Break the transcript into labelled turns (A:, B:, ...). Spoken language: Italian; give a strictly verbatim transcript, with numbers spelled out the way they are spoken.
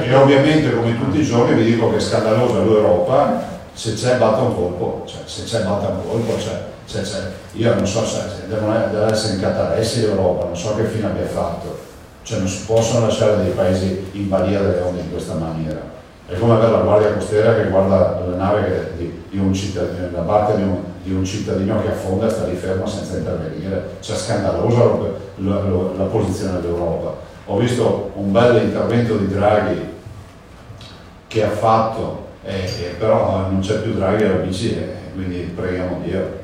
A: e ovviamente come tutti i giorni vi dico che è scandalosa l'Europa, se c'è batta un colpo, cioè, se c'è batta un colpo, cioè, se c'è, io non so se devono, deve essere incatarressi l'Europa, non so che fine abbia fatto, cioè non si possono lasciare dei paesi in balia delle onde in questa maniera. È come avere la guardia costiera che guarda la nave che, di, di un cittadino, la barca di un, di un cittadino che affonda e sta lì fermo senza intervenire, cioè scandalosa la, la, la posizione dell'Europa. Ho visto un bel intervento di Draghi che ha fatto, eh, eh, però non c'è più Draghi alla B C E, quindi preghiamo Dio.